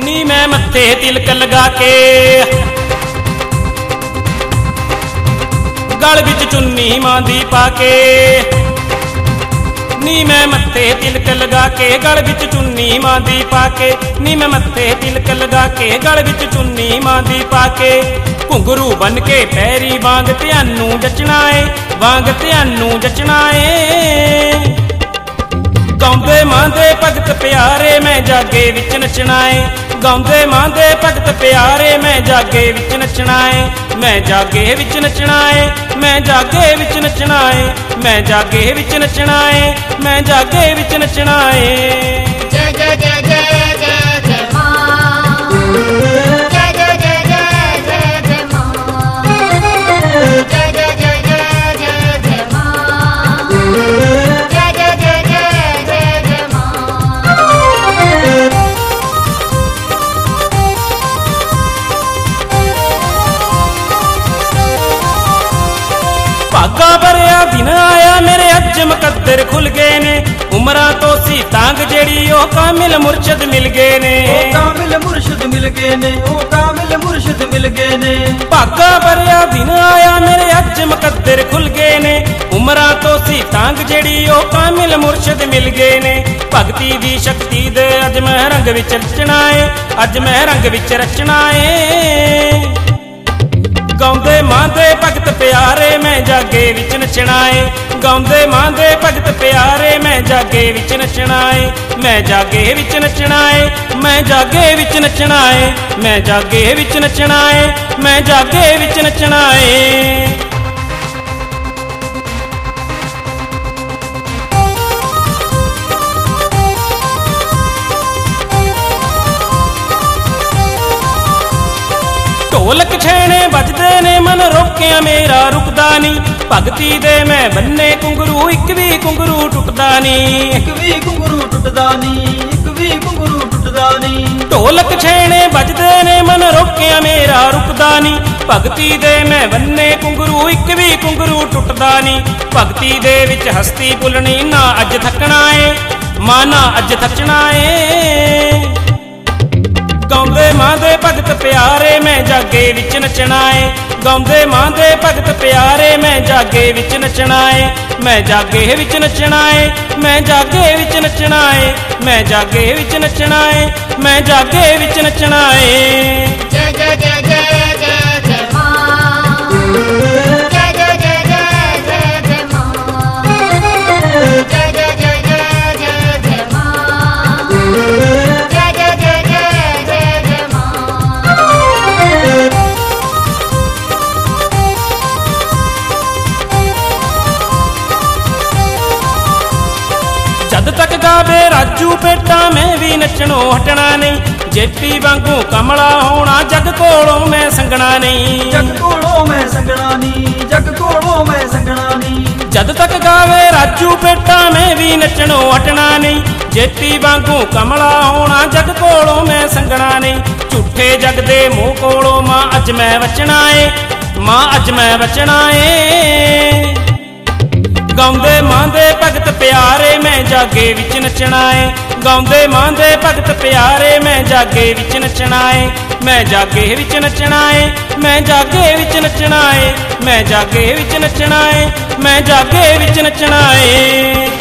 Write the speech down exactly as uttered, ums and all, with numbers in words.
नी मैं मत्थे तिलक लगा के गल विच चुन्नी मां दी पाके नी मैं मत्थे तिलक लगा के गल विच चुन्नी मां दी पाके नी मैं मत्थे तिलक लगा के गल विच चुन्नी मां दी पाके घुंघरू बन के पैरी वांग त्यानू जचना है वांग त्यानू जचना है गाउंदे मां दे भगत प्यारे मैं जागे विच नचना है गाउंदे मां दे भगत प्यारे मैं जागे विच नचना है मैं जागे विच नचना है मैं जागे विच नचना है मैं जागे विच नचना है मैं जागे विच नचना है जय जय जय जय जय जय मां जय जय जय जय जय जय मां जय जय जय जय जय जय मां जय जय जय जय जय जय मां भागा भरिया दिन आया मेरे अज मुकद्दर खुल गए ने उमरा तो सी तांग जेड़ी ओ कामिल मुर्शद मिल गए ने ओ कामिल मुर्शद मिल गए ने ओ कामिल मुर्शद मिल गए ने भागा भरिया दिन आया मेरे अज मुकद्दर खुल गए ने उमरा तो सी तांग जेड़ी ओ कामिल मुर्शद मिल गए ने भगती दी शक्ति दे अज मैं रंग विच रचना है अज मैं रंग विच रचना है गाउंदे मां दे भगत प्यारे मैं जागे विच नचना है गाउंदे मां दे भगत प्यारे मैं जागे विच नचना है मैं जागे विच नचना है मैं जागे विच नचना है मैं जागे विच नचना है मैं जागे विच नचना है ढोलक छेने बजदे ने मन रोकिया मेरा रुकदा नी भगती दे मैं बन्ने घुंघरू इक भी घुंघरू टुटदा नी एक भी घुंघरू टुटदा नी एक भी घुंघरू टुटदा नी ढोलक छेने बजदे ने मन रोकिया मेरा रुकदा नी भगती दे मैं बन्ने घुंघरू इक भी घुंघरू टुटदा नी भगती दे विच हस्ती भुलनी ना अज थकना है मां ना अज थकना है गाउंदे मां दे भगत प्यारे मैं जागे विच नचना है गाउंदे मां दे भगत प्यारे मैं जागे विच नचना है मैं जागे विच नचना है मैं जागे विच नचना है मैं जागे विच नचना है मैं जागे विच नचना है जय जय जय जय जय जय मां जय जय जय जय जय जय मां जय जय जय जय जय जय मां जय जय जय जय जय जय मां जद तक गावे राजू पेटा मैं भी नचनों हटना नहीं जेपी वांगू कमला होना जग कोलों मैं संगना नहीं जग कोलों मैं संगना नी जग कोलों मैं संगना नी जद तक गावे राजू पेटा मैं भी नचनों हटना नहीं जेपी वांगू कमला होना जग कोलों मैं संगना नहीं झूठे जग दे मुंह कोलों मां अज मैं बचना है मां अज मैं बचना है गाउंदे मां दे भगत प्यारे मैं जागे विच नचना है गाउंदे मां दे भगत प्यारे मैं जागे विच नचना है मैं जागे विच नचना है मैं जागे विच नचना है मैं जागे विच नचना है मैं जागे विच नचना है।